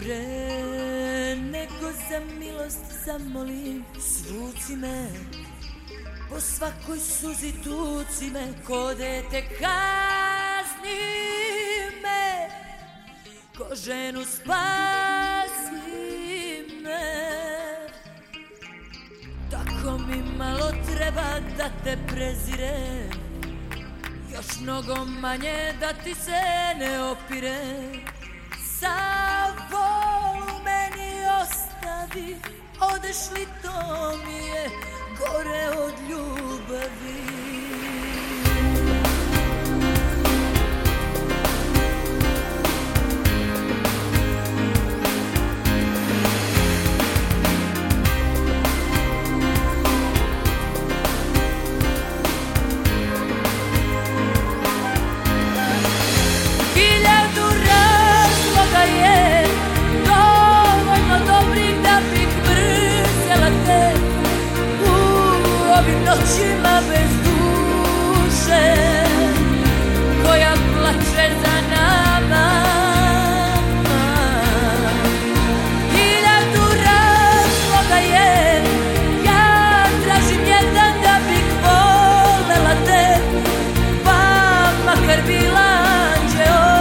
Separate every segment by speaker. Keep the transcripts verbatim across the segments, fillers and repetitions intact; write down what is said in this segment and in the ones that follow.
Speaker 1: Pre nego za milost zamolim, svuci me, po svakoj suzi tuci me, ko dete kazni me, ko ženu spasi me. Tako mi malo treba da te prezirem, još mnogo manje da ti se ne opirem. Savolu meni ostavi, odeš li to mi je gore od ljubavi. Je dovoljno dobrih da bih mrzela te u ovim noćima bez duše, koja plače za nama. Hiljadu razloga je, ja tražim jedan da bih volela te, pa makar bila anđeo.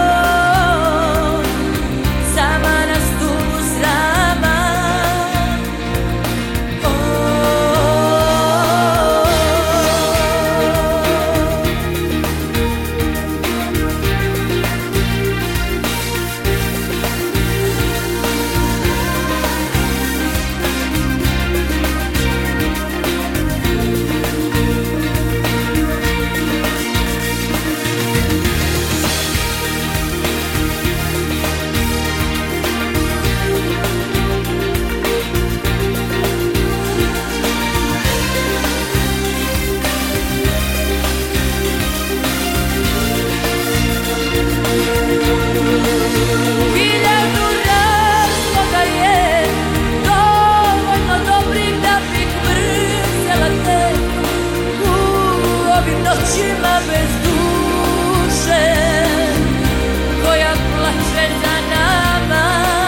Speaker 1: Noćima bez duše, koja plače za nama.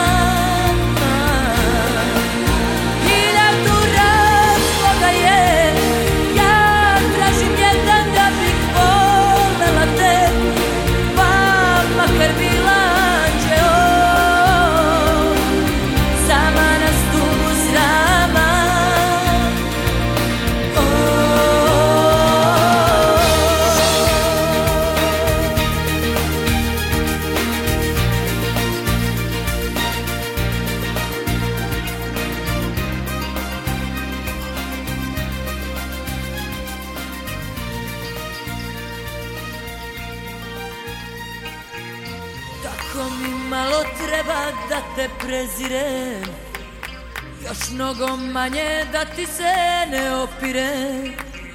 Speaker 1: Hiljadu razloga je, ja tražim jedan da bih volela te, pa makar bila anđeo, sama na stubu srama. Tako mi malo treba da te prezirem, još mnogo manje da ti se ne opirem.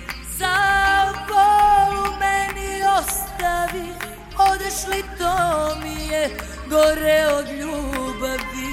Speaker 1: Savolu meni ostavi, odeš li to mi je gore od ljubavi.